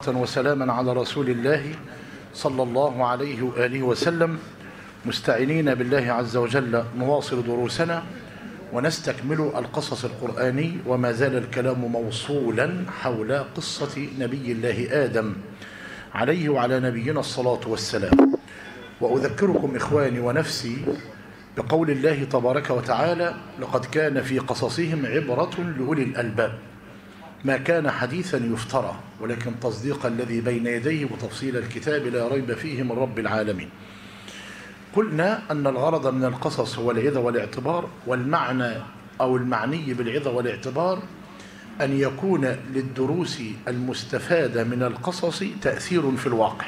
وسلاما على رسول الله صلى الله عليه وآله وسلم، مستعينين بالله عز وجل نواصل دروسنا ونستكمل القصص القرآني، وما زال الكلام موصولا حول قصة نبي الله آدم عليه وعلى نبينا الصلاة والسلام. وأذكركم إخواني ونفسي بقول الله تبارك وتعالى: لقد كان في قصصهم عبرة لأولي الألباب، ما كان حديثا يفترى ولكن تصديق الذي بين يديه وتفصيل الكتاب لا ريب فيه من رب العالمين. قلنا أن الغرض من القصص هو العظة والاعتبار، والمعنى أو المعني بالعظة والاعتبار أن يكون للدروس المستفادة من القصص تأثير في الواقع.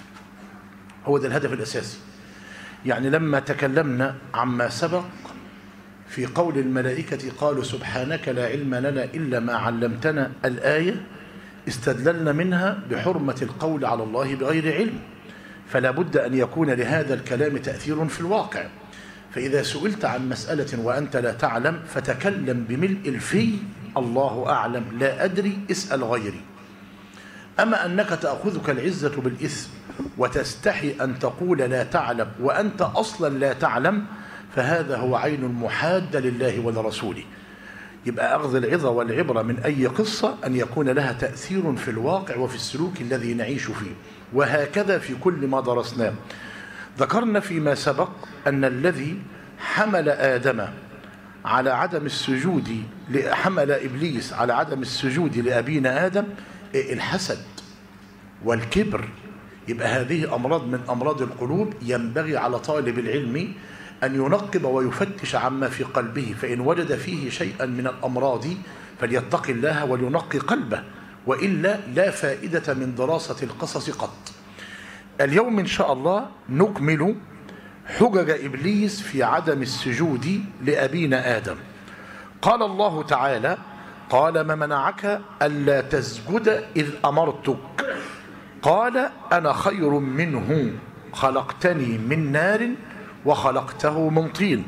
هو ده الهدف الأساسي. يعني لما تكلمنا عما سبق في قول الملائكة قالوا سبحانك لا علم لنا إلا ما علمتنا الآية، استدللنا منها بحرمة القول على الله بغير علم، فلا بد أن يكون لهذا الكلام تأثير في الواقع. فإذا سئلت عن مسألة وأنت لا تعلم فتكلم بملء الفي: الله أعلم لا أدري اسأل غيري. أما أنك تأخذك العزة بالإثم وتستحي أن تقول لا تعلم وأنت أصلا لا تعلم، فهذا هو عين المحادة لله ولرسوله. يبقى أخذ العظة والعبرة من أي قصة أن يكون لها تأثير في الواقع وفي السلوك الذي نعيش فيه، وهكذا في كل ما درسناه. ذكرنا فيما سبق أن الذي حمل آدم على عدم السجود، حمل إبليس على عدم السجود لأبينا آدم الحسد والكبر. يبقى هذه أمراض من أمراض القلوب، ينبغي على طالب العلم أن ينقب ويفتش عما في قلبه، فإن وجد فيه شيئا من الأمراض فليتق الله ولينقي قلبه، وإلا لا فائدة من دراسة القصص قط. اليوم إن شاء الله نكمل حجج إبليس في عدم السجود لأبينا آدم. قال الله تعالى: قال ما منعك ألا تسجد إذ أمرتك؟ قال أنا خير منه خلقتني من نار وخلقته من طين.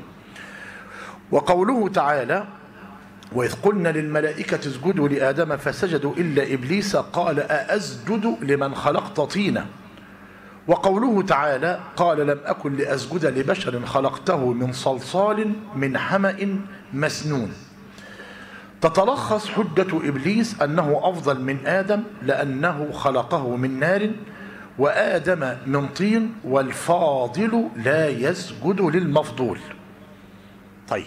وقوله تعالى: وإذ قلنا للملائكة اسجدوا لآدم فسجدوا إلا إبليس قال أأسجد لمن خلقت طينا. وقوله تعالى: قال لم أكن لأسجد لبشر خلقته من صلصال من حمأ مسنون. تتلخص حجة إبليس أنه أفضل من آدم لأنه خلقه من نار وآدم من طين، والفاضل لا يسجد للمفضول. طيب،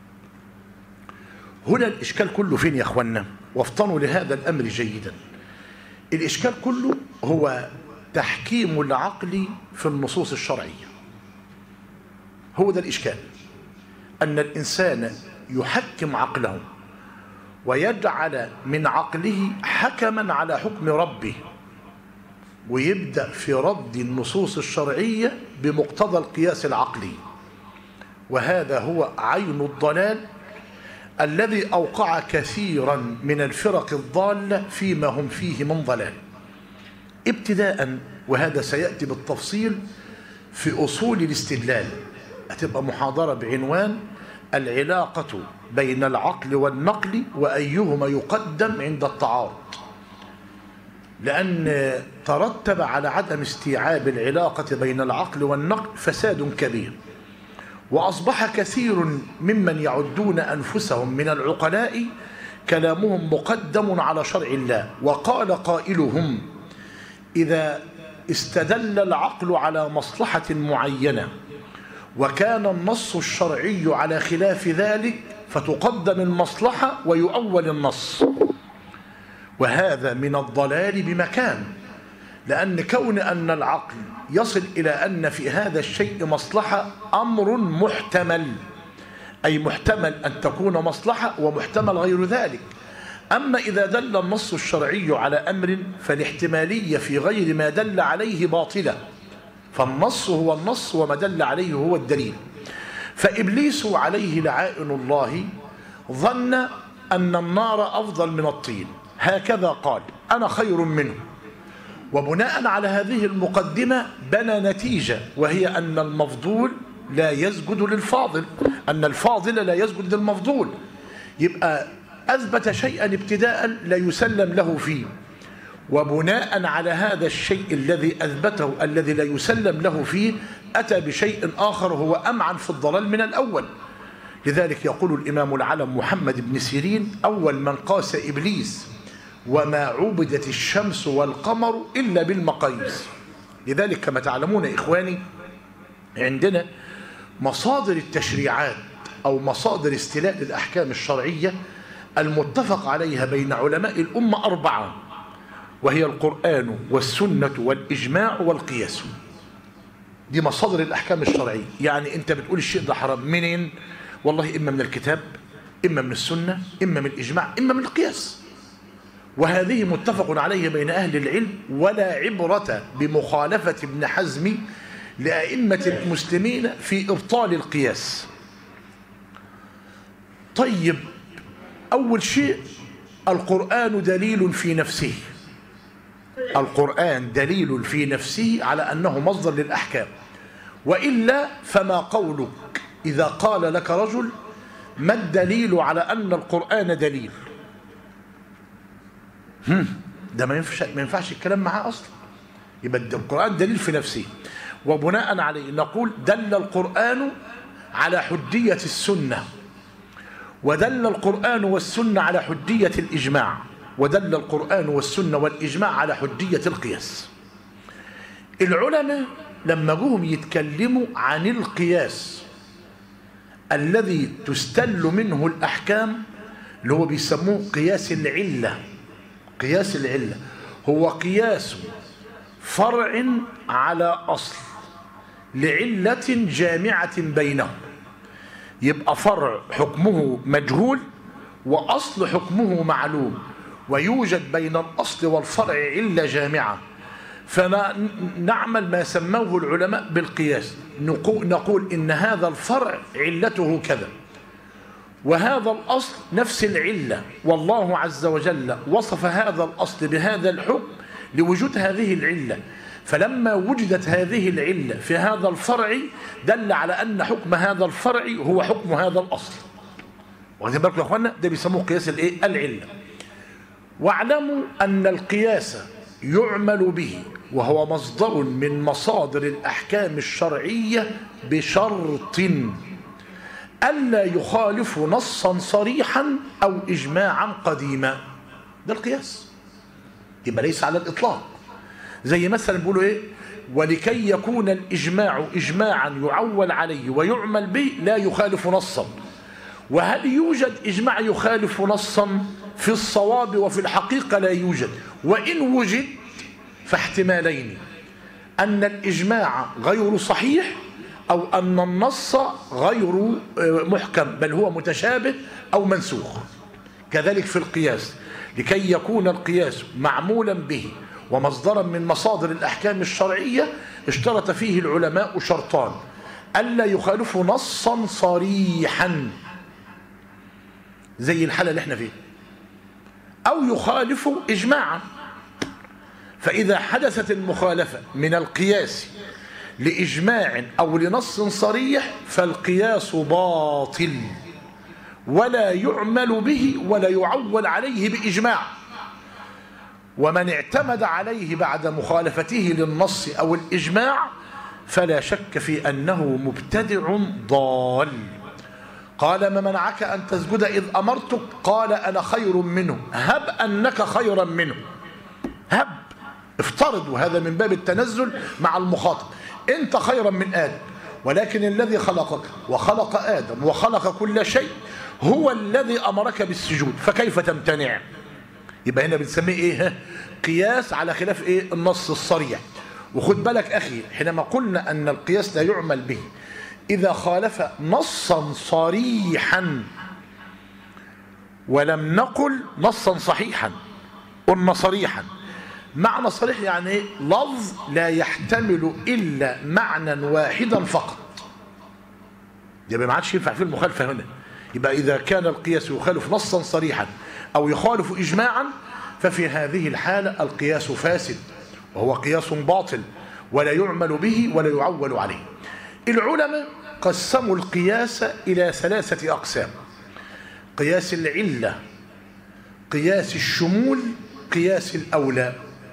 هنا الإشكال كله فين يا أخوانا؟ وافطنوا لهذا الأمر جيدا. الإشكال كله هو تحكيم العقل في النصوص الشرعية. هو ده الإشكال، أن الإنسان يحكم عقله ويجعل من عقله حكما على حكم ربه، ويبدأ في رد النصوص الشرعية بمقتضى القياس العقلي. وهذا هو عين الضلال الذي أوقع كثيرا من الفرق الضالة فيما هم فيه من ضلال. ابتداء، وهذا سيأتي بالتفصيل في أصول الاستدلال، هتبقى محاضرة بعنوان العلاقة بين العقل والنقل وأيهما يقدم عند التعارض، لأن ترتب على عدم استيعاب العلاقة بين العقل والنقل فساد كبير، وأصبح كثير ممن يعدون أنفسهم من العقلاء كلامهم مقدم على شرع الله. وقال قائلهم: إذا استدل العقل على مصلحة معينة وكان النص الشرعي على خلاف ذلك فتقدم المصلحة ويؤول النص. وهذا من الضلال بمكان، لأن كون أن العقل يصل إلى أن في هذا الشيء مصلحة أمر محتمل، أي محتمل أن تكون مصلحة ومحتمل غير ذلك. أما إذا دل النص الشرعي على أمر فالاحتمالية في غير ما دل عليه باطلة، فالنص هو النص وما دل عليه هو الدليل. فإبليس عليه لعائن الله ظن أن النار أفضل من الطين، هكذا قال: أنا خير منه. وبناء على هذه المقدمة بنى نتيجة، وهي أن المفضول لا يسجد للفاضل، أن الفاضل لا يسجد للمفضول. يبقى أثبت شيئا ابتداء لا يسلم له فيه، وبناء على هذا الشيء الذي أثبته الذي لا يسلم له فيه أتى بشيء آخر هو أمعن في الضلال من الأول. لذلك يقول الإمام العلم محمد بن سيرين: أول من قاس إبليس وما عبدت الشمس والقمر إلا بالمقاييس. لذلك كما تعلمون إخواني، عندنا مصادر التشريعات أو مصادر استيلاء الأحكام الشرعية المتفق عليها بين علماء الأمة 4، وهي القرآن والسنة والإجماع والقياس. دي مصادر الأحكام الشرعية. يعني أنت بتقول الشيء ده حرام منين؟ والله إما من الكتاب، إما من السنة، إما من الإجماع، إما من القياس. وهذه متفق عليه بين أهل العلم، ولا عبرة بمخالفة ابن حزم لأئمة المسلمين في إبطال القياس. طيب، أول شيء القرآن دليل في نفسه. القرآن دليل في نفسه على أنه مصدر للأحكام، وإلا فما قولك إذا قال لك رجل: ما الدليل على أن القرآن دليل؟ ده ما ينفعش الكلام معاه أصلا. يبقى القرآن دليل في نفسه، وبناء عليه نقول: دل القرآن على حجية السنة، ودل القرآن والسنة على حجية الإجماع، ودل القرآن والسنة والإجماع على حجية القياس. العلماء لما جوهم يتكلموا عن القياس الذي تستل منه الأحكام، اللي هو بيسموه قياس العلة. قياس العلة هو قياس فرع على أصل لعلة جامعة بينهم. يبقى فرع حكمه مجهول وأصل حكمه معلوم، ويوجد بين الأصل والفرع علة جامعة، فنعمل ما سموه العلماء بالقياس. نقول إن هذا الفرع علته كذا، وهذا الأصل نفس العلة، والله عز وجل وصف هذا الأصل بهذا الحكم لوجود هذه العلة، فلما وجدت هذه العلة في هذا الفرع دل على أن حكم هذا الفرع هو حكم هذا الأصل. واخدين بالكم يا أخوانا؟ ده بيسموه قياس العلة. واعلموا أن القياس يعمل به وهو مصدر من مصادر الأحكام الشرعية بشرط ألا يخالف نصا صريحا أو إجماعا قديما. ده القياس. يبقى ليس على الإطلاق. زي مثلا بيقولوا إيه: ولكي يكون الإجماع إجماعا يعول عليه ويعمل به لا يخالف نصا. وهل يوجد إجماع يخالف نصا؟ في الصواب وفي الحقيقة لا يوجد، وإن وجد فاحتمالين: أن الإجماع غير صحيح، أو أن النص غير محكم بل هو متشابه أو منسوخ. كذلك في القياس، لكي يكون القياس معمولا به ومصدرا من مصادر الأحكام الشرعية اشترط فيه العلماء شرطان: ألا يخالف نصا صريحا زي الحالة اللي احنا فيه، أو يخالف إجماعا. فإذا حدثت المخالفة من القياس لإجماع أو لنص صريح فالقياس باطل، ولا يعمل به ولا يعول عليه بإجماع. ومن اعتمد عليه بعد مخالفته للنص أو الإجماع فلا شك في أنه مبتدع ضال. قال: ما منعك أن تسجد إذ أمرتك؟ قال: أنا خير منه. هب أنك خيرا منه. هب، افترض، وهذا من باب التنزل مع المخاطب. أنت خيرا من آدم، ولكن الذي خلقك وخلق آدم وخلق كل شيء هو الذي أمرك بالسجود، فكيف تمتنع؟ يبقى هنا بنسميه إيه؟ قياس على خلاف إيه؟ النص الصريح. وخد بالك أخي، حينما قلنا أن القياس لا يعمل به إذا خالف نصا صريحا، ولم نقل نصا صحيحا، قلنا صريحا. معنى صريح يعني ايه؟ لفظ لا يحتمل إلا معنى واحدا فقط. يبقى ما عادش ينفع فيه المخالفة هنا. يبقى إذا كان القياس يخالف نصا صريحا أو يخالف إجماعا ففي هذه الحالة القياس فاسد، وهو قياس باطل ولا يعمل به ولا يعول عليه. العلماء قسموا القياس إلى 3 أقسام: قياس العلة، قياس الشمول، قياس الأولى.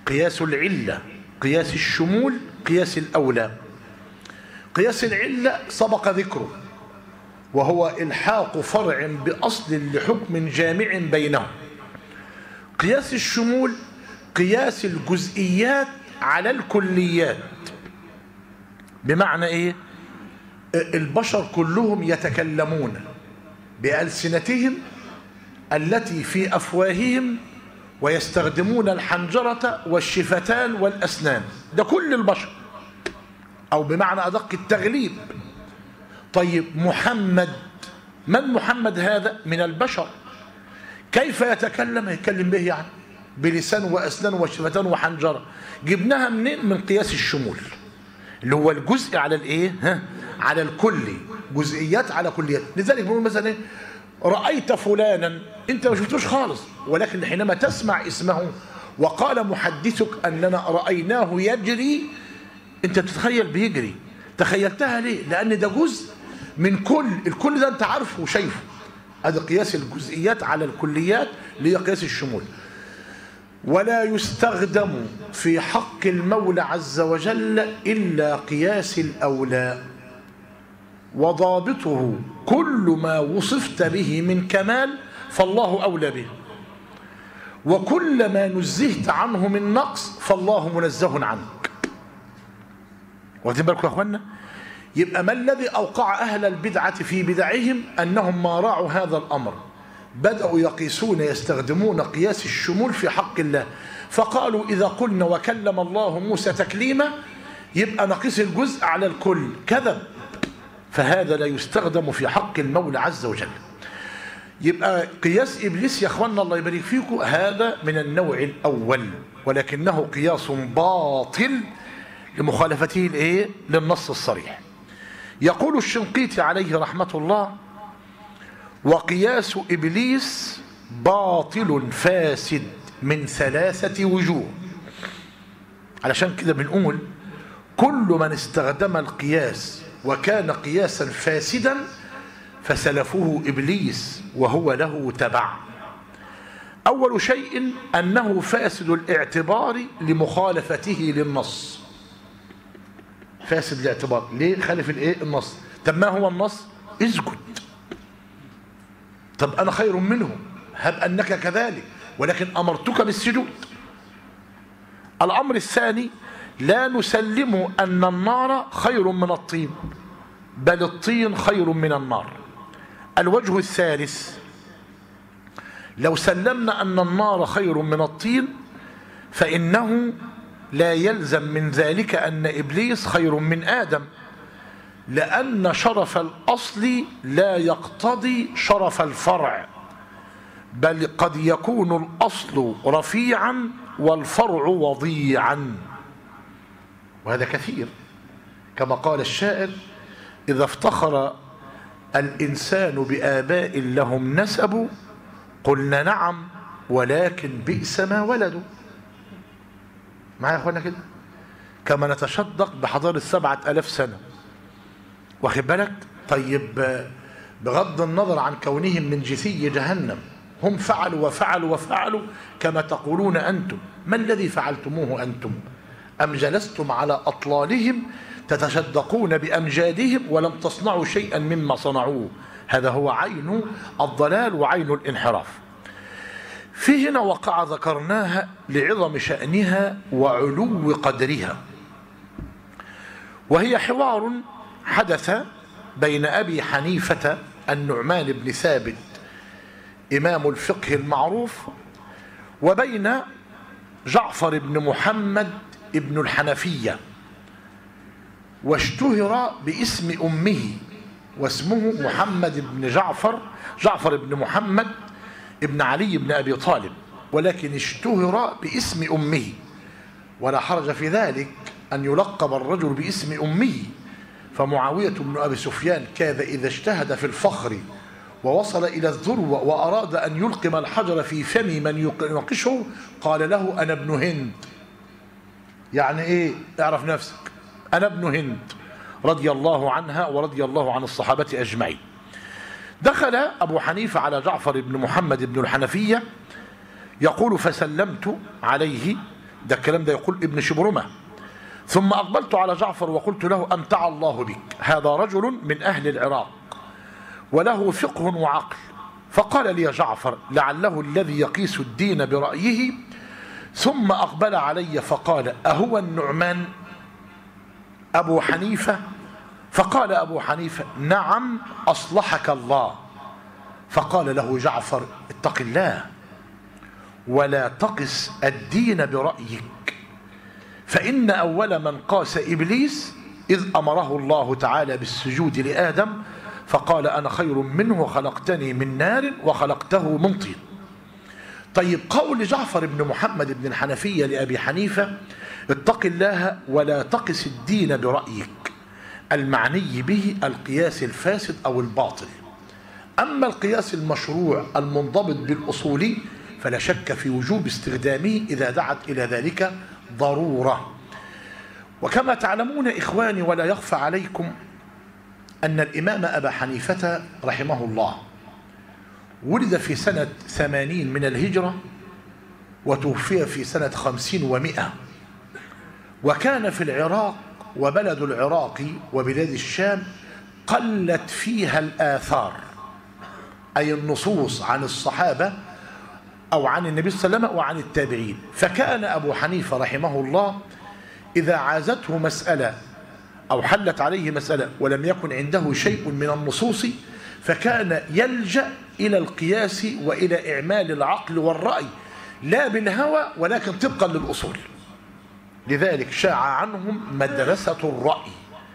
قياس العلة، قياس الشمول، قياس الأولى. قياس العلة سبق ذكره، وهو إلحاق فرع بأصل لحكم جامع بينهم. قياس الشمول قياس الجزئيات على الكليات. بمعنى إيه؟ البشر كلهم يتكلمون بألسنتهم التي في أفواههم، ويستخدمون الحنجرة والشفتان والأسنان، ده كل البشر، أو بمعنى أدق التغليب. طيب محمد، من محمد هذا؟ من البشر. كيف يتكلم؟ يتكلم به يعني بلسان وأسنان وشفتان وحنجرة. جبناها منين؟ من قياس الشمول، اللي هو الجزء على الايه؟ على الكلي، جزئيات على كليات. لذلك بنقول مثلا ايه؟ رأيت فلانا، انت ما شفتوش خالص، ولكن حينما تسمع اسمه وقال محدثك اننا رأيناه يجري، انت بتتخيل بيجري. تخيلتها ليه؟ لان ده جزء من الكل ده انت عارفه وشايفه. هذا قياس الجزئيات على الكليات اللي هي قياس الشمول. ولا يستخدم في حق المولى عز وجل إلا قياس الأولى، وضابطه كل ما وصفت به من كمال فالله أولى به، وكل ما نزهت عنه من نقص فالله منزه عنك. واخدين بالكم يا اخوانا؟ يبقى ما الذي أوقع أهل البدعة في بدعهم؟ أنهم ما راعوا هذا الأمر، بدأوا يقيسون يستخدمون قياس الشمول في حق الله، فقالوا إذا قلنا وكلم الله موسى تكليما يبقى نقيس الجزء على الكل. كذب، فهذا لا يستخدم في حق المولى عز وجل. يبقى قياس إبليس يا أخوانا الله يبارك فيكم هذا من النوع الأول، ولكنه قياس باطل لمخالفته الإيه؟ للنص الصريح. يقول الشنقيطي عليه رحمة الله: وقياس إبليس باطل فاسد من 3 وجوه. علشان كده بنقول كل من استخدم القياس وكان قياسا فاسدا فسلفه إبليس وهو له تبع. أول شيء أنه فاسد الاعتبار لمخالفته للنص. فاسد الاعتبار ليه؟ خالف الايه؟ النص. طب ما هو النص؟ اسجد. طب أنا خير منه، هب أنك كذلك، ولكن أمرتك بالسجود. الأمر الثاني: لا نسلم أن النار خير من الطين، بل الطين خير من النار. الوجه الثالث: لو سلمنا أن النار خير من الطين فإنه لا يلزم من ذلك أن إبليس خير من آدم، لأن شرف الأصل لا يقتضي شرف الفرع، بل قد يكون الأصل رفيعا والفرع وضيعا، وهذا كثير. كما قال الشاعر: إذا افتخر الإنسان بآباء لهم نسبوا قلنا نعم ولكن بئس ما ولدوا. معايا يا أخوانا كده؟ كما نتشدق بحضارة 7000 سنة، واخد بالك؟ طيب بغض النظر عن كونهم من جثي جهنم، هم فعلوا وفعلوا وفعلوا كما تقولون أنتم. ما الذي فعلتموه أنتم؟ أم جلستم على أطلالهم تتشدقون بأمجادهم ولم تصنعوا شيئا مما صنعوه؟ هذا هو عين الضلال وعين الانحراف. في هنا وقع ذكرناها لعظم شأنها وعلو قدرها، وهي حوار حدث بين أبي حنيفة النعمان بن ثابت إمام الفقه المعروف، وبين جعفر بن محمد ابن الحنفية، واشتهر باسم أمه، واسمه محمد بن جعفر بن محمد ابن علي بن أبي طالب، ولكن اشتهر باسم أمه. ولا حرج في ذلك أن يلقب الرجل باسم أمه، فمعاوية بن أبي سفيان كان إذا اجتهد في الفخر ووصل إلى الذروة وأراد أن يلقم الحجر في فم من يناقشه قال له: أنا ابن هند. يعني إيه؟ اعرف نفسك، أنا ابن هند، رضي الله عنها ورضي الله عن الصحابة أجمعين. دخل أبو حنيفة على جعفر بن محمد بن الحنفية يقول: فسلمت عليه ده الكلام ده يقول ابن شبرمة. ثم أقبلت على جعفر وقلت له أمتع الله بك، هذا رجل من أهل العراق وله فقه وعقل. فقال لي جعفر لعله الذي يقيس الدين برأيه. ثم أقبل علي فقال أهو النعمان أبو حنيفة؟ فقال أبو حنيفة نعم أصلحك الله. فقال له جعفر اتق الله ولا تقس الدين برأيك، فإن أول من قاس إبليس إذ أمره الله تعالى بالسجود لآدم فقال أنا خير منه خلقتني من نار وخلقته من طين. طيب قول جعفر بن محمد بن الحنفية لأبي حنيفة اتق الله ولا تقس الدين برأيك، المعني به القياس الفاسد أو الباطل. أما القياس المشروع المنضبط بالأصول فلا شك في وجوب استخدامه إذا دعت إلى ذلك ضرورة. وكما تعلمون إخواني ولا يخفى عليكم أن الإمام أبا حنيفة رحمه الله ولد في سنة 80 من الهجرة وتوفي في سنة 50 و100، وكان في العراق، وبلد العراق وبلاد الشام قلت فيها الآثار أي النصوص عن الصحابة أو عن النبي صلى الله عليه وسلم وعن التابعين. فكان أبو حنيفة رحمه الله إذا عازته مسألة أو حلت عليه مسألة ولم يكن عنده شيء من النصوص فكان يلجأ إلى القياس وإلى إعمال العقل والرأي لا بالهوى ولكن طبقا للأصول. لذلك شاع عنهم مدرسة الرأي،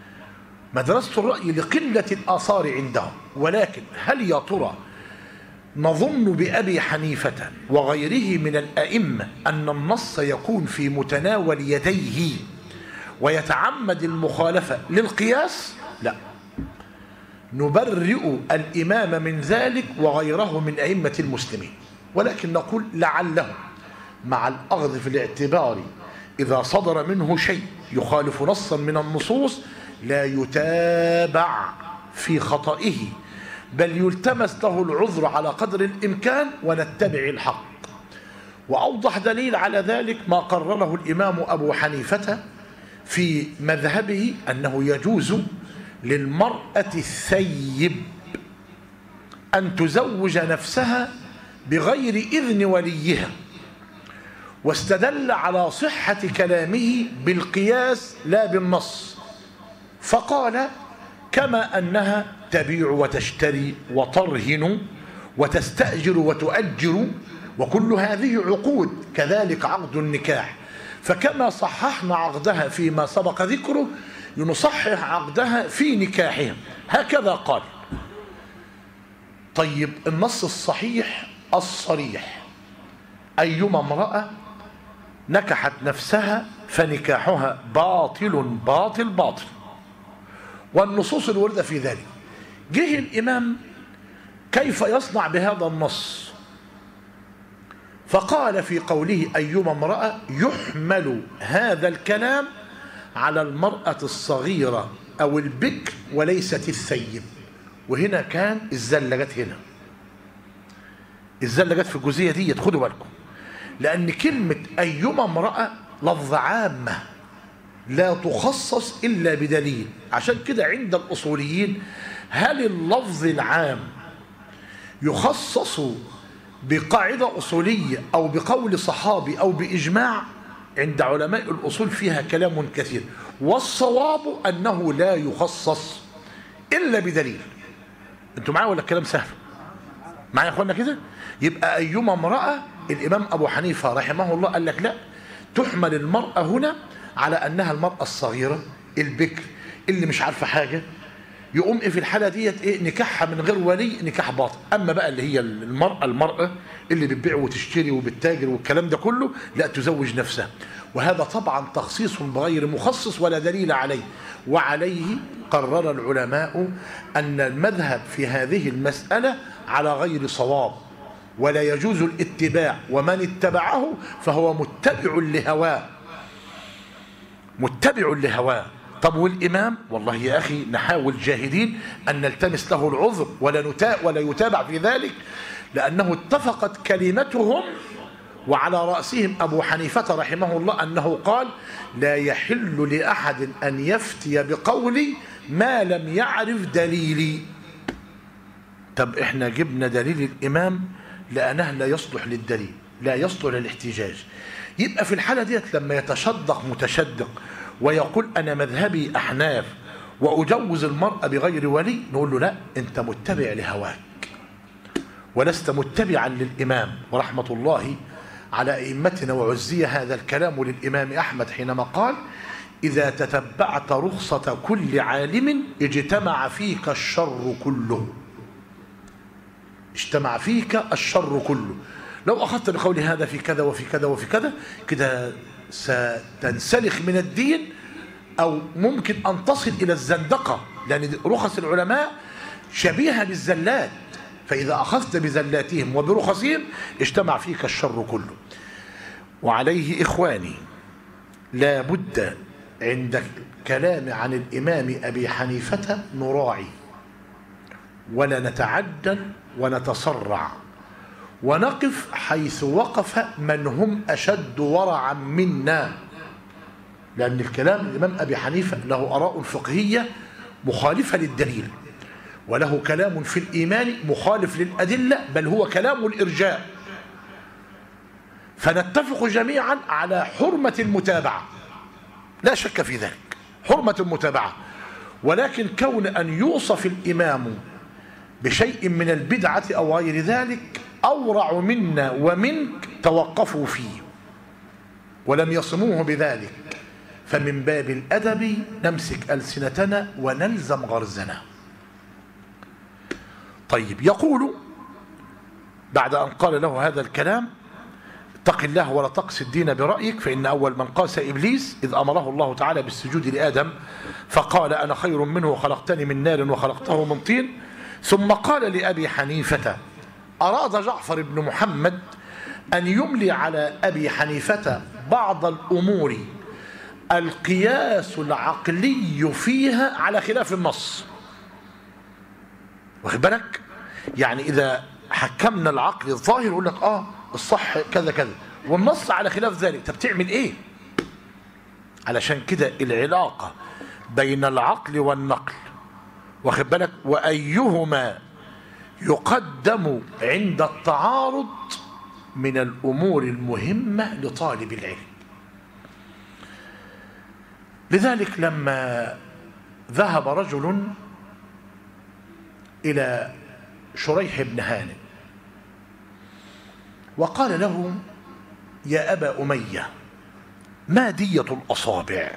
مدرسة الرأي لقلة الآثار عندهم. ولكن هل يا ترى نظن بأبي حنيفة وغيره من الأئمة أن النص يكون في متناول يديه ويتعمد المخالفة للقياس؟ لا، نبرئ الإمام من ذلك وغيره من أئمة المسلمين، ولكن نقول لعله مع الأخذ في الاعتبار إذا صدر منه شيء يخالف نصا من النصوص لا يتابع في خطئه بل يلتمس له العذر على قدر الإمكان ونتبع الحق. وأوضح دليل على ذلك ما قرره الإمام أبو حنيفة في مذهبه أنه يجوز للمرأة الثيب أن تزوج نفسها بغير إذن وليها، واستدل على صحة كلامه بالقياس لا بالنص، فقال كما أنها تبيع وتشتري وترهن وتستأجر وتؤجر وكل هذه عقود كذلك عقد النكاح، فكما صححنا عقدها فيما سبق ذكره نصحح عقدها في نكاحها، هكذا قال. طيب النص الصحيح الصريح أيما امرأة نكحت نفسها فنكاحها باطل باطل باطل، والنصوص الواردة في ذلك. جه الإمام كيف يصنع بهذا النص؟ فقال في قوله أيما امرأة يحمل هذا الكلام على المرأة الصغيرة أو البكر وليست الثيب. وهنا كان الزلة جت، هنا الزلة جت في الجزئية دي، خدوا بالكم، لأن كلمة أيما امرأة لفظ عامة لا تخصص إلا بدليل. عشان كده عند الأصوليين هل اللفظ العام يخصص بقاعدة أصولية أو بقول صحابي أو بإجماع؟ عند علماء الأصول فيها كلام كثير، والصواب أنه لا يخصص إلا بدليل. أنتوا معايا ولا الكلام سهل؟ معايا يا أخوانا كده؟ يبقى أيما امرأة الإمام أبو حنيفة رحمه الله قال لك لا، تحمل المرأة هنا على أنها المرأة الصغيرة البكر اللي مش عارفة حاجة، يقوم في الحالة ديت ايه نكاحها من غير ولي نكاح باطل. اما بقى اللي هي المرأة اللي بتبيع وتشتري وبتتاجر والكلام ده كله لا تزوج نفسها، وهذا طبعا تخصيص بغير مخصص ولا دليل عليه. وعليه قرر العلماء أن المذهب في هذه المسألة على غير صواب ولا يجوز الاتباع، ومن اتبعه فهو متبع لهواه، متبع لهواه. طب والإمام؟ والله يا أخي نحاول جاهدين أن نلتمس له العذر ولا يتابع في ذلك، لأنه اتفقت كلمتهم وعلى رأسهم أبو حنيفة رحمه الله أنه قال لا يحل لأحد أن يفتي بقولي ما لم يعرف دليلي. طب احنا جبنا دليل الإمام لأنه لا يصلح للدليل، لا يصلح للاحتجاج. يبقى في الحالة ديت لما يتشدق متشدق ويقول أنا مذهبي أحناف وأجوز المرأة بغير ولي، نقول له لا، أنت متبع لهواك ولست متبعا للإمام. ورحمة الله على أئمتنا وعزي هذا الكلام للإمام أحمد حينما قال إذا تتبعت رخصة كل عالم اجتمع فيك الشر كله. اجتمع فيك الشر كله. لو أخذت بقول هذا في كذا وفي كذا وفي كذا كده ستنسلخ من الدين، أو ممكن أن تصل إلى الزندقة، لأن رخص العلماء شبيهة بالزلات، فإذا أخذت بزلاتهم وبرخصهم اجتمع فيك الشر كله. وعليه إخواني لا بد عند كلام عن الإمام أبي حنيفة نراعي ولا نتعدل ونتسرع، ونقف حيث وقف من هم أشد ورعا منا، لأن الكلام الإمام أبي حنيفة له آراء فقهية مخالفة للدليل، وله كلام في الإيمان مخالف للأدلة، بل هو كلام الإرجاء. فنتفق جميعا على حرمة المتابعة، لا شك في ذلك، حرمة المتابعة. ولكن كون أن يوصف الإمام بشيء من البدعة أو غير ذلك أورع منا ومنك توقفوا فيه ولم يصموه بذلك، فمن باب الأدب نمسك ألسنتنا ونلزم غرزنا. طيب، يقول بعد أن قال له هذا الكلام اتق الله ولا تقس الدين برأيك، فإن أول من قاس إبليس إذ أمره الله تعالى بالسجود لآدم فقال أنا خير منه خلقتني من نار وخلقته من طين. ثم قال لأبي حنيفة، أراد جعفر بن محمد أن يملي على أبي حنيفة بعض الأمور القياس العقلي فيها على خلاف النص، واخد بالك؟ يعني إذا حكمنا العقل الظاهر يقول لك الصح كذا كذا والنص على خلاف ذلك، طب تعمل إيه؟ علشان كده العلاقة بين العقل والنقل، واخد بالك، وأيهما يقدم عند التعارض من الأمور المهمة لطالب العلم. لذلك لما ذهب رجل إلى شريح بن هانئ وقال له يا أبا أمية ما دية الأصابع؟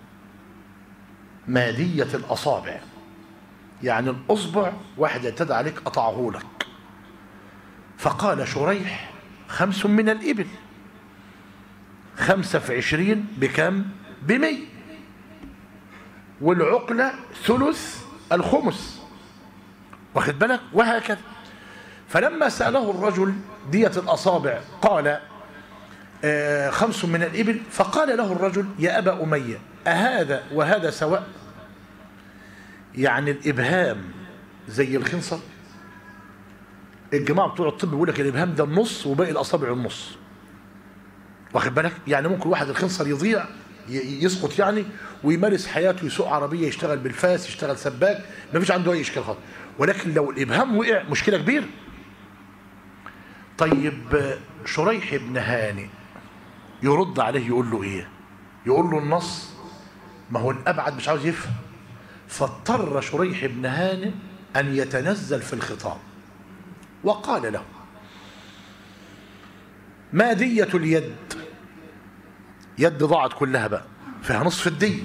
ما دية الأصابع؟ يعني الأصبع واحد اعتدى عليك قطعه لك. فقال شريح 5 من الإبل، 5 في 20 بكم؟ ب100، والعقلة ثلث الخمس، واخد بالك، وهكذا. فلما سأله الرجل دية الأصابع قال 5 من الإبل، فقال له الرجل يا أبا أمية أهذا وهذا سواء؟ يعني الإبهام زي الخنصر؟ الجماعة بتوع الطب بيقول لك الإبهام ده النص وباقي الأصابع النص، واخد بالك؟ يعني ممكن واحد الخنصر يضيع يسقط يعني ويمارس حياته، يسوق عربية، يشتغل بالفاس، يشتغل سباك، ما فيش عنده أي إشكال خالص. ولكن لو الإبهام وقع مشكلة كبيرة. طيب شريح بن هانئ يرد عليه يقول له إيه؟ يقول له النص، ما هو الأبعد مش عاوز يفهم. فاضطر شريح بن هانئ أن يتنزل في الخطاب وقال له ما دية اليد؟ يد ضاعت كلها بقى، فيها نصف الدية.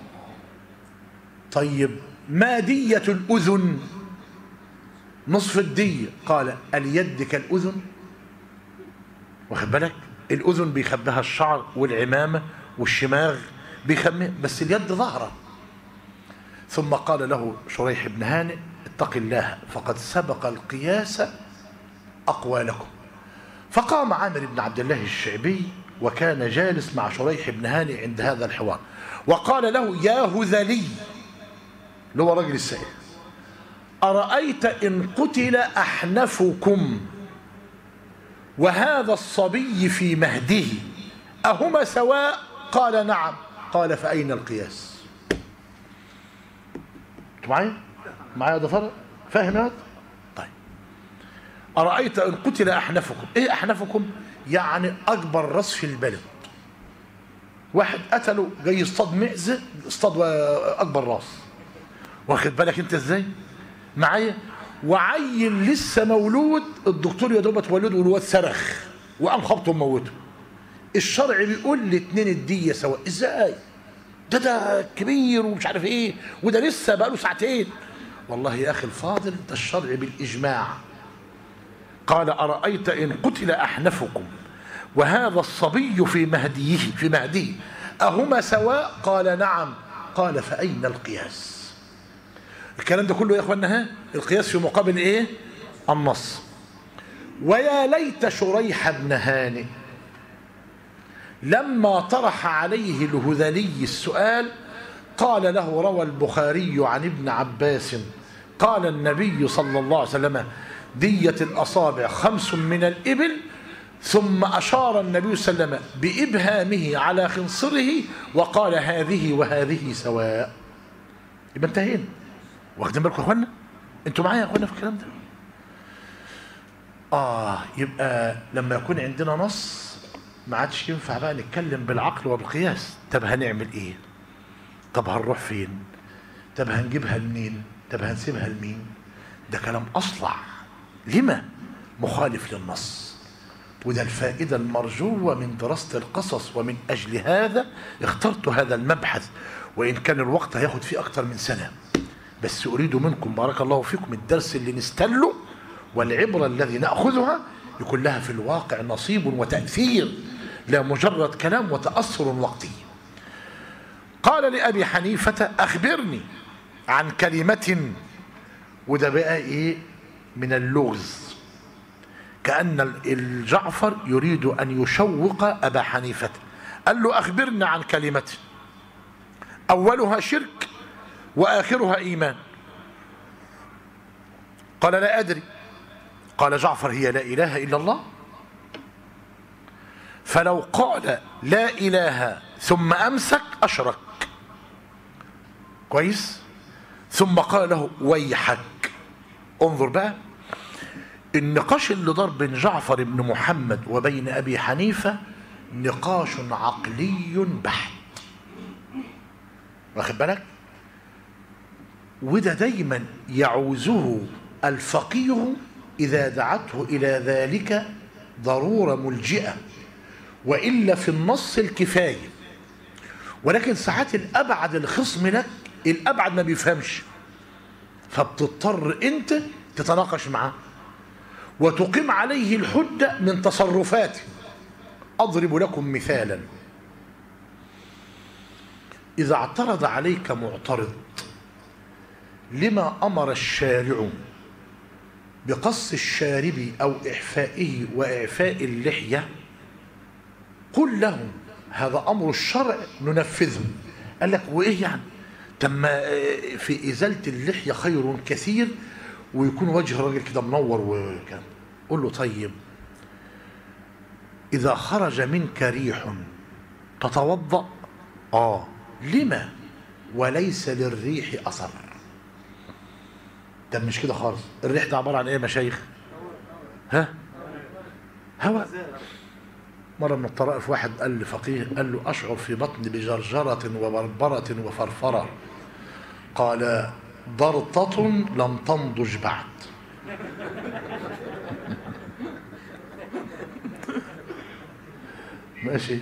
طيب ما دية الأذن؟ نصف الدية. قال اليد كالأذن، واخد بالك؟ الأذن بيخبيها الشعر والعمامة والشماغ بيخبيها، بس اليد ظاهرة. ثم قال له شريح بن هانئ اتق الله فقد سبق القياس أقوالكم. فقام عامر بن عبد الله الشعبي وكان جالس مع شريح بن هانئ عند هذا الحوار وقال له يا هذلي، اللي هو راجل السائل، أرأيت إن قتل أحنفكم وهذا الصبي في مهده أهما سواء؟ قال نعم. قال فأين القياس؟ معايا ده فرق؟ فاهم هذا؟ طيب أرأيت إن قتل أحنفكم. إيه أحنفكم؟ يعني أكبر راس في البلد، واحد قتله جاي يصطاد معزة، اصطاد أكبر راس، واخد بالك أنت إزاي؟ معايا؟ وعين لسه مولود، الدكتور يا دوب اتولده والواد صرخ وقام خبطه وموته. الشرع بيقول الاثنين الدية سواء. ازاي؟ ده كبير ومش عارف ايه، وده لسه بقاله ساعتين. والله يا اخي الفاضل، ده الشرع بالاجماع. قال أرأيت إن قتل أحنفكم وهذا الصبي في مهده أهما سواء؟ قال نعم. قال فأين القياس؟ الكلام ده كله يا اخوانا ها القياس في مقابل ايه؟ النص. ويا ليت شريح بن هانئ لما طرح عليه الهذلي السؤال قال له: روى البخاري عن ابن عباس قال النبي صلى الله عليه وسلم: دية الأصابع 5 من الإبل. ثم أشار النبي صلى الله عليه وسلم بإبهامه على خنصره وقال: هذه وهذه سواء. يبقى انتهينا. واخدين بالكم يا اخوانا؟ انتوا معايا يا اخوانا في الكلام ده؟ يبقى لما يكون عندنا نص ما عادش ينفع بقى نتكلم بالعقل وبالقياس. طب هنعمل ايه؟ طب هنروح فين؟ طب هنجيبها لمين؟ طب هنسيبها لمين؟ ده كلام اصلع. لما؟ مخالف للنص. وده الفائدة المرجوة من دراسة القصص، ومن أجل هذا اخترت هذا المبحث، وإن كان الوقت هياخد فيه أكتر من سنة. بس أريد منكم بارك الله فيكم الدرس اللي نستله والعبرة الذي نأخذها يكون لها في الواقع نصيب وتأثير، لا مجرد كلام وتأثر وقتي. قال لأبي حنيفة: أخبرني عن كلمة. وده بقى إيه؟ من اللغز، كأن الجعفر يريد أن يشوق أبا حنيفة. قال له: أخبرني عن كلمة أولها شرك وآخرها إيمان. قال: لا أدري. قال جعفر: هي لا إله إلا الله. فلو قال لا إله ثم أمسك أشرك. كويس؟ ثم قال له: ويحك. انظر بقى النقاش اللي دار بين جعفر بن محمد وبين أبي حنيفة، نقاش عقلي بحت. واخد بالك؟ وده دايما يعوزه الفقيه إذا دعته إلى ذلك ضرورة ملجئة، وإلا في النص الكفاية. ولكن ساعات الأبعد الخصم لك، الأبعد ما بيفهمش، فبتضطر أنت تتناقش معاه وتقيم عليه الحجة من تصرفاته. أضرب لكم مثالا: إذا اعترض عليك معترض لما أمر الشارع بقص الشارب أو إعفائه وإعفاء اللحية، قل له: هذا أمر الشرع ننفذه. قال لك: وإيه يعني؟ تم في إزالة اللحية خير كثير، ويكون وجه الراجل كده منور وكذا. قل له: طيب إذا خرج منك ريح تتوضأ؟ لما؟ وليس للريح أثر. طب مش كده خالص. الريح ده عبارة عن إيه يا مشايخ؟ هواء. مرة من الطرائف واحد قال لفقيه، قال له: أشعر في بطني بجرجرة وبربرة وفرفرة. قال: ضرطة لم تنضج بعد. ماشي.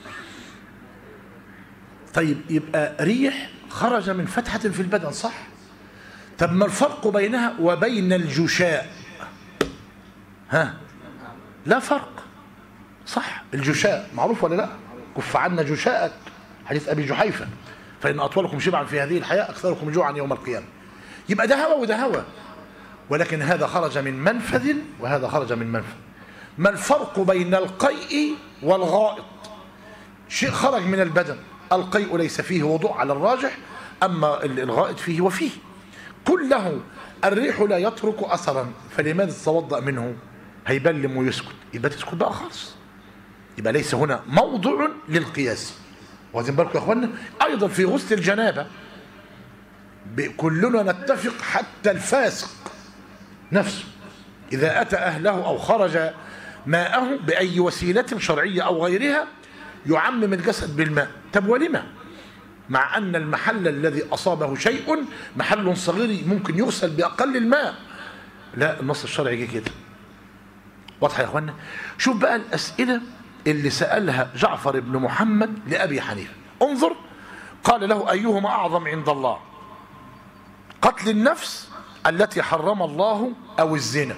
طيب يبقى ريح خرج من فتحة في البدن، صح؟ طب ما الفرق بينها وبين الجشاء؟ لا فرق، صح؟ الجشاء معروف ولا لا؟ كف عنا جشاءك، حديث أبي جحيفة: فإن أطولكم شبعا في هذه الحياة أكثركم جوعا يوم القيامة. يبقى ده هوى وده هوى، ولكن هذا خرج من منفذ وهذا خرج من منفذ. ما الفرق بين القيء والغائط؟ شيء خرج من البدن، القيء ليس فيه وضوء على الراجح، أما الغائط فيه وفيه. قل له: الريح لا يترك أثرا، فلماذا تتوضأ منه؟ هيبلم ويسكت، يبقى تسكت بقى خالص. يبقى ليس هنا موضع للقياس. واخدين بالكم يا اخوانا؟ ايضا في غسل الجنابه كلنا نتفق حتى الفاسق نفسه اذا اتى اهله او خرج ماءه باي وسيله شرعيه او غيرها يعمم الجسد بالماء. طب ولما؟ مع ان المحل الذي اصابه شيء محل صغير ممكن يغسل باقل الماء. لا، النص الشرعي جه كده. واضحه يا اخوانا؟ شوف بقى الاسئله اللي سالها جعفر بن محمد لابي حنيفه. انظر، قال له: ايهما اعظم عند الله، قتل النفس التي حرم الله او الزنا؟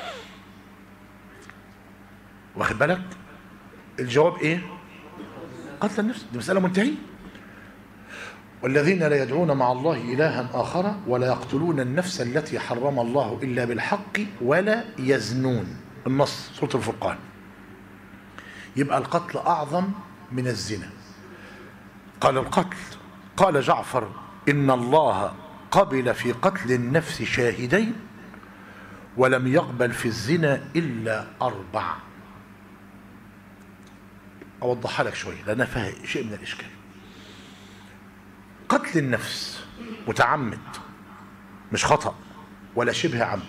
واخد بالك؟ الجواب ايه؟ قتل النفس. دي مساله منتهيه. والذين لا يدعون مع الله إلها آخر ولا يقتلون النفس التي حرم الله إلا بالحق ولا يزنون. النص سورة الفرقان. يبقى القتل أعظم من الزنا. قال القتل، قال جعفر: إن الله قبل في قتل النفس شاهدين ولم يقبل في الزنا إلا 4. أوضحها لك شوية لأنها فيها شيء من الإشكال. قتل النفس متعمد، مش خطأ ولا شبه عمد،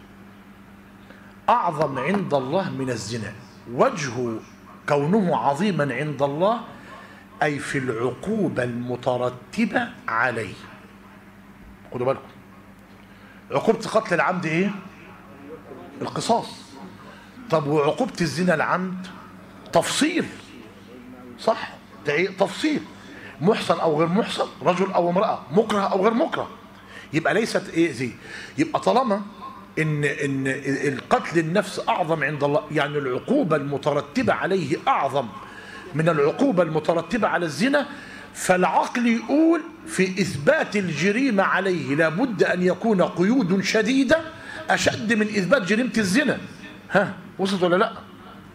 أعظم عند الله من الزنا. وجه كونه عظيما عند الله أي في العقوبة المترتبة عليه. خدوا بالكم، عقوبة قتل العمد إيه؟ القصاص. طب وعقوبة الزنا العمد تفصيل، صح؟ ده إيه؟ تفصيل. محصن او غير محصن، رجل او امراه، مكره او غير مكره. يبقى ليست ايه زي. يبقى طالما ان القتل النفس اعظم عند الله، يعني العقوبه المترتبه عليه اعظم من العقوبه المترتبه على الزنا، فالعقل يقول في اثبات الجريمه عليه لابد ان يكون قيود شديده اشد من اثبات جريمه الزنا. ها، وصلت ولا لا؟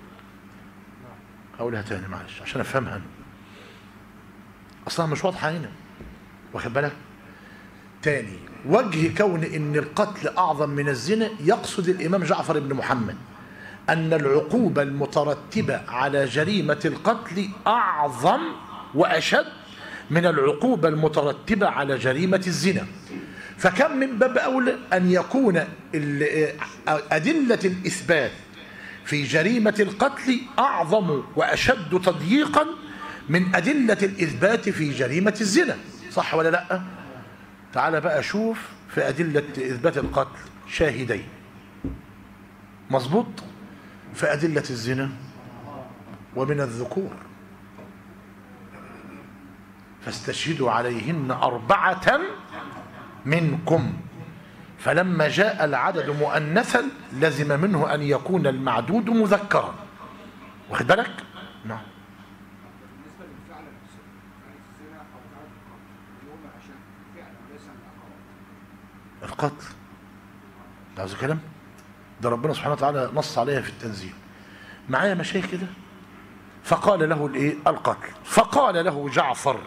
هقولها تاني معلش عشان افهمها أنا. اصلا مش واضحه هنا. واخد بالك؟ تاني، وجه كون ان القتل اعظم من الزنا يقصد الامام جعفر بن محمد ان العقوبه المترتبه على جريمه القتل اعظم واشد من العقوبه المترتبه على جريمه الزنا. فكم من باب اولى ان يكون ادله الاثبات في جريمه القتل اعظم واشد تضييقا من أدلة الإثبات في جريمة الزنا. صح ولا لا؟ تعال بقى شوف في أدلة إثبات القتل شاهدين. مظبوط؟ في أدلة الزنا ومن الذكور فاستشهدوا عليهن 4 منكم. فلما جاء العدد مؤنثا لزم منه أن يكون المعدود مذكرا. واخد بالك؟ نعم. القتل ده عاوز كلام، ده ربنا سبحانه وتعالى نص عليها في التنزيل. معايا مشايخ كده؟ فقال له الايه؟ القتل. فقال له جعفر: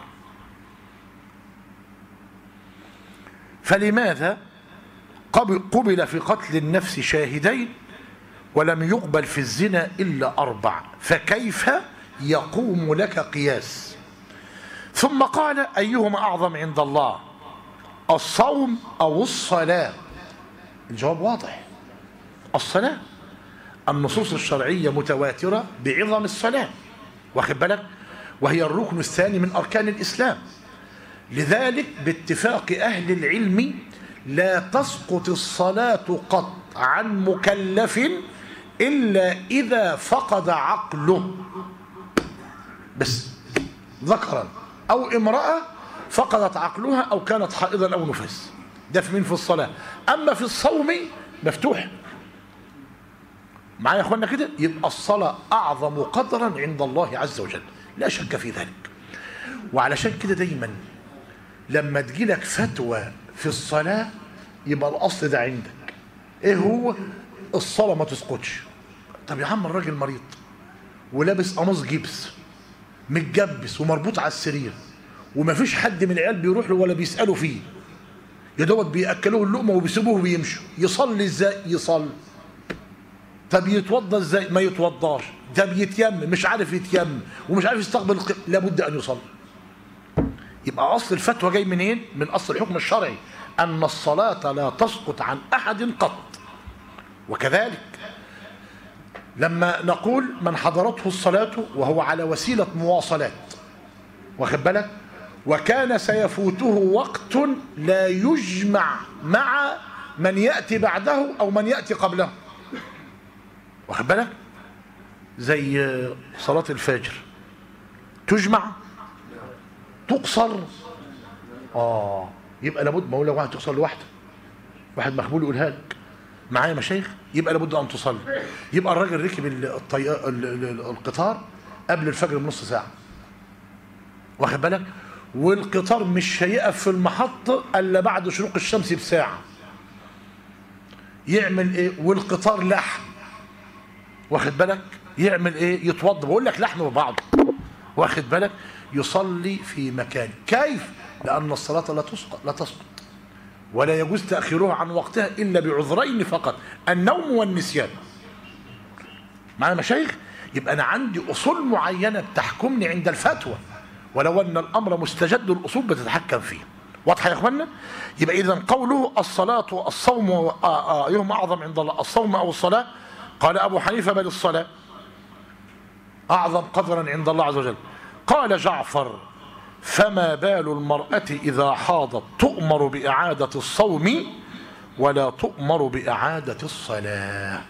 فلماذا قبل في قتل النفس شاهدين ولم يقبل في الزنا إلا 4؟ فكيف يقوم لك قياس؟ ثم قال: أيهما أعظم عند الله، الصوم أو الصلاة؟ الجواب واضح، الصلاة. النصوص الشرعية متواترة بعظم الصلاة. واخد بالك؟ وهي الركن الثاني من أركان الإسلام. لذلك باتفاق أهل العلم لا تسقط الصلاة قط عن مكلف إلا إذا فقد عقله، بس ذكرا أو امرأة فقدت عقلها أو كانت حائضا أو نفاس. ده في مين؟ في الصلاة. أما في الصوم مفتوح. معايا يا أخوانا كده؟ يبقى الصلاة أعظم قدرا عند الله عز وجل، لا شك في ذلك. وعلشان كده دايما لما تجيلك فتوى في الصلاة يبقى الأصل ده عندك. إيه هو؟ الصلاة ما تسقطش. طب يا عم الراجل مريض ولابس قميص جبس متجبس ومربوط على السرير ومفيش حد من العيال بيروح له ولا بيسأله فيه، يا دوبك بيأكلوه اللقمة وبيسيبوه وبيمشوا، يصلي ازاي؟ يصلي. طب يتوضى ازاي؟ ما يتوضاش، ده بيتيمم مش عارف يتيمم ومش عارف يستقبل لابد ان يصلي. يبقى اصل الفتوى جاي منين؟ من اصل الحكم الشرعي ان الصلاة لا تسقط عن احد قط. وكذلك لما نقول من حضرته الصلاة وهو على وسيلة مواصلات، واخد بالك، وكان سيفوته وقت لا يجمع مع من يأتي بعده أو من يأتي قبله، واخد بالك، زي صلاة الفجر تجمع تقصر، يبقى لابد، ما هو لو واحد تقصر لوحده، واحد مخبول يقولها لك معايا مشايخ، يبقى لابد ان تصلي. يبقى الراجل ركب القطار قبل الفجر بنص ساعه، واخد بالك، والقطار مش هيقف في المحطه الا بعد شروق الشمس بساعه. يعمل ايه؟ والقطار لحم، واخد بالك، يعمل ايه؟ يتوضى، بقول لك لحم ببعضه، واخد بالك، يصلي في مكان. كيف؟ لان الصلاه لا تسقط ولا يجوز تأخيرها عن وقتها إلا بعذرين فقط، النوم والنسيان. معنا مشايخ؟ يبقى أنا عندي أصول معينة بتحكمني عند الفتوى، ولو أن الأمر مستجد الأصول بتتحكم فيه. واضح يا إخوانا؟ يبقى إذن قوله الصلاة والصوم أيهما أعظم عند الله، الصوم أو الصلاة؟ قال أبو حنيفة بل الصلاة أعظم قدرا عند الله عز وجل. قال جعفر فما بال المرأة إذا حاضت تؤمر بإعادة الصوم ولا تؤمر بإعادة الصلاة؟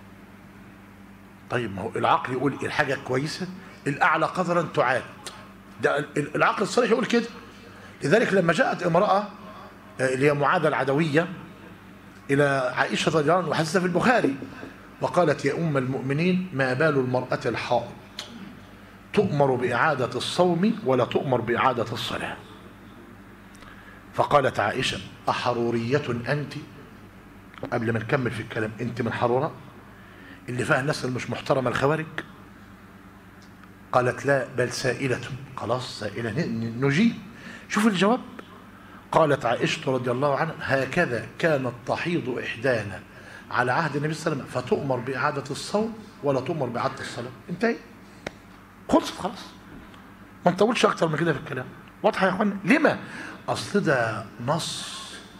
طيب ما هو العقل يقول الحاجة كويسة الأعلى قدرا تعاد، ده العقل الصريح يقول كده. لذلك لما جاءت امرأة اللي هي معاذة العدوية إلى عائشة رضي الله عنها وحديثها في البخاري، وقالت يا أم المؤمنين ما بال المرأة الحائض تؤمر بإعادة الصوم ولا تؤمر بإعادة الصلاة؟ فقالت عائشة أحرورية أنت؟ قبل ما نكمل في الكلام، أنت من حرورة اللي فيها الناس المش محترمة الخوارج؟ قالت لا بل سائلة. خلاص سائلة نجيب. شوف الجواب. قالت عائشة رضي الله عنها هكذا كانت تحيض إحدانا على عهد النبي صلى الله عليه وسلم فتؤمر بإعادة الصوم ولا تؤمر بإعادة الصلاة. انتهي، خلصت خلاص، ما نطولش اكتر من كده في الكلام. واضحه يا اخوانا؟ لما؟ اصل ده نص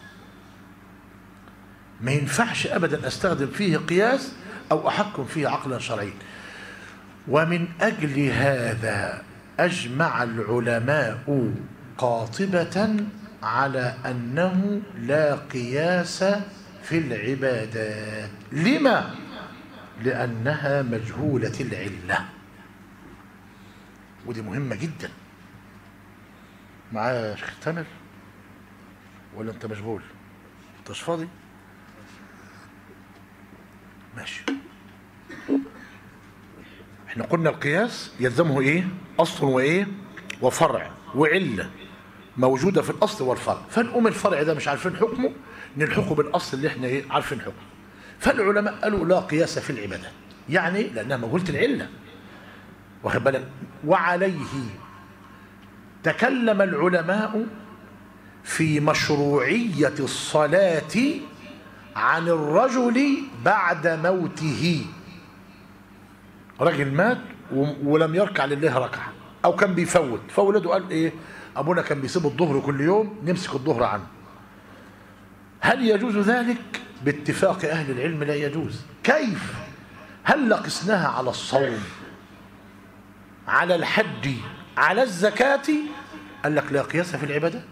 ما ينفعش ابدا استخدم فيه قياس او احكم فيه عقلا شرعيا. ومن اجل هذا اجمع العلماء قاطبة على انه لا قياس في العبادات. لما؟ لانها مجهولة العلة، ودي مهمة جدا. معايا يا شيخ تامر ولا انت مشغول؟ انتش فاضي؟ ماشي. احنا قلنا القياس يلزمه ايه؟ اصل وايه؟ وفرع وعلة موجودة في الاصل والفرع. فنقوم الفرع ده مش عارفين حكمه نلحقه بالاصل اللي احنا ايه؟ عارفين حكمه. فالعلماء قالوا لا قياس في العبادات، يعني لانها موجودة العلة، واخد بالك. وعليه تكلم العلماء في مشروعية الصلاة عن الرجل بعد موته. رجل مات ولم يركع لله ركعة او كان بيفوت، فولاده قال ايه؟ ابونا كان بيسيب الظهر كل يوم نمسك الظهر عنه. هل يجوز ذلك؟ باتفاق اهل العلم لا يجوز. كيف؟ هل قسناها على الصوم، على الحج، على الزكاة؟ قال لك لا قياس في العبادات،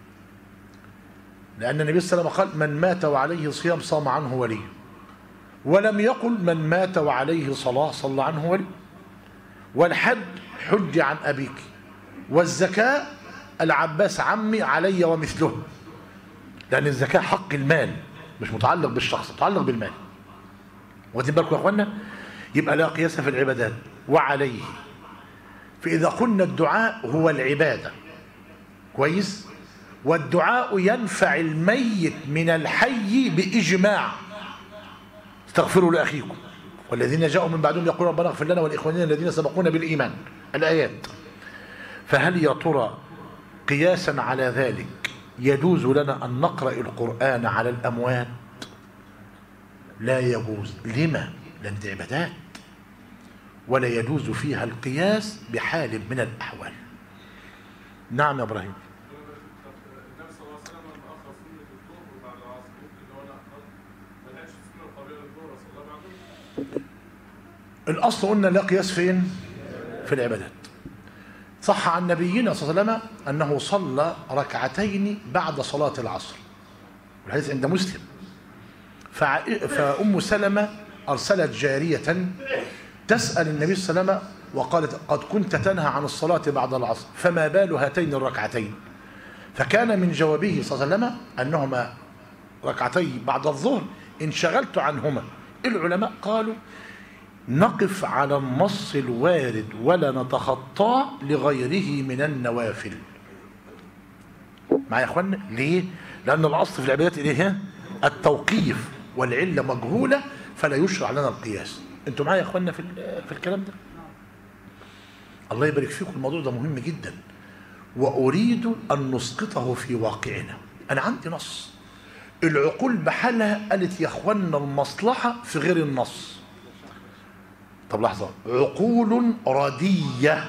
لأن النبي صلى الله عليه وسلم قال من مات وعليه صيام صام عنه ولي، ولم يقل من مات وعليه صلاة صلى عنه ولي. والحج حج عن أبيك، والزكاة العباس عمي علي ومثله، لأن الزكاة حق المال مش متعلق بالشخص، متعلق بالمال. واخدين بالكم يا اخوانا؟ يبقى لا قياس في العبادات. وعليه فإذا قلنا الدعاء هو العبادة كويس، والدعاء ينفع الميت من الحي بإجماع. استغفروا لأخيكم والذين جاءوا من بعدهم يقولون ربنا اغفر لنا ولإخواننا الذين سبقونا بالإيمان، الآيات. فهل يا ترى قياسا على ذلك يجوز لنا أن نقرأ القرآن على الأموات؟ لا يجوز. لما؟ لأن دي عبادات ولا يجوز فيها القياس بحال من الأحوال. نعم يا إبراهيم. النبي صلى الله عليه وسلم لما أخر سنة الظهر بعد العصر ممكن لو أنا ما لقاش السنة القبيلة الظهر صلى الله عليه وسلم. الأصل قلنا لا قياس فين؟ في العبادات. صح عن نبينا صلى الله عليه وسلم أنه صلى ركعتين بعد صلاة العصر، والحديث عند مسلم. فأم سلمة أرسلت جارية تسأل النبي صلى الله عليه وسلم وقالت قد كنت تنهى عن الصلاة بعد العصر فما بال هاتين الركعتين؟ فكان من جوابه صلى الله عليه وسلم أنهما ركعتين بعد الظهر انشغلت عنهما. العلماء قالوا نقف على النص الوارد ولا نتخطاه لغيره من النوافل. معايا يا اخوانا؟ ليه؟ لأن الأصل في العبادات إيه؟ التوقيف، والعلة مجهولة فلا يشرع لنا القياس. انتوا معايا يا اخوانا في الكلام ده؟ الله يبارك فيكم. الموضوع ده مهم جدا وأريد أن نسقطه في واقعنا. أنا عندي نص، العقول بحالها قالت يا اخوانا المصلحة في غير النص. طب لحظة، عقول ردية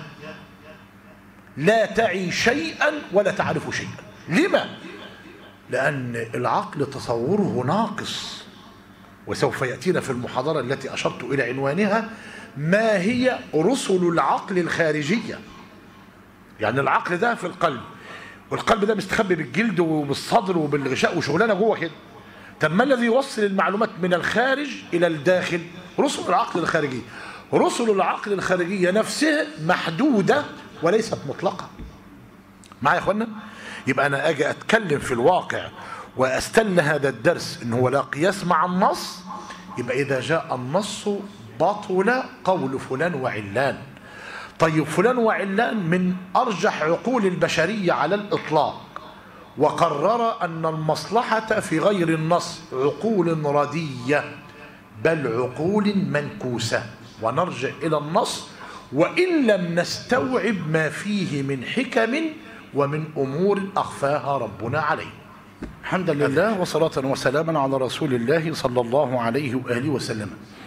لا تعي شيئا ولا تعرف شيئا. لما؟ لأن العقل تصوره ناقص، وسوف يأتينا في المحاضرة التي أشرت إلى عنوانها ما هي رسل العقل الخارجية. يعني العقل ده في القلب، والقلب ده مستخبي بالجلد وبالصدر وبالغشاء وشغلانة جوه كده. طب ما الذي يوصل المعلومات من الخارج إلى الداخل؟ رسل العقل الخارجية. رسل العقل الخارجية نفسها محدودة وليست مطلقة. معايا يا اخوانا؟ يبقى أنا أجي أتكلم في الواقع وأستل هذا الدرس إن هو لا قياس مع النص، يبقى إذا جاء النص بطل قول فلان وعلان. طيب فلان وعلان من أرجح عقول البشرية على الإطلاق، وقرر أن المصلحة في غير النص. عقول ردية بل عقول منكوسة، ونرجع إلى النص وإن لم نستوعب ما فيه من حكم ومن أمور أخفاها ربنا عليه. الحمد لله وصلاة وسلاما على رسول الله صلى الله عليه وآله وسلم.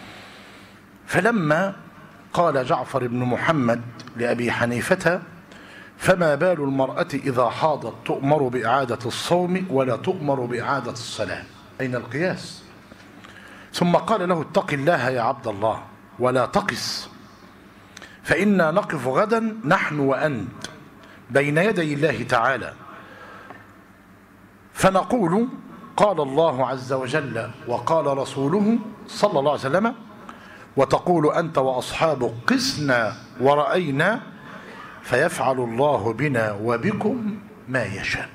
فلما قال جعفر بن محمد لأبي حنيفة فما بال المرأة إذا حاضت تؤمر بإعادة الصوم ولا تؤمر بإعادة الصلاة؟ أين القياس؟ ثم قال له اتق الله يا عبد الله ولا تقس، فإنا نقف غدا نحن وأنت بين يدي الله تعالى فنقول قال الله عز وجل وقال رسوله صلى الله عليه وسلم، وتقول أنت وأصحابك قسنا ورأينا، فيفعل الله بنا وبكم ما يشاء.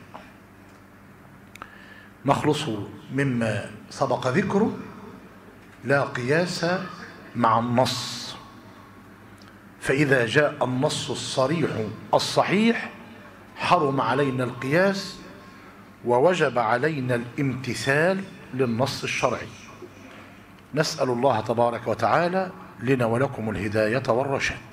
نخلص مما سبق ذكره. لا قياس مع النص، فإذا جاء النص الصريح الصحيح حرم علينا القياس ووجب علينا الامتثال للنص الشرعي. نسأل الله تبارك وتعالى لنا ولكم الهداية والرشاد.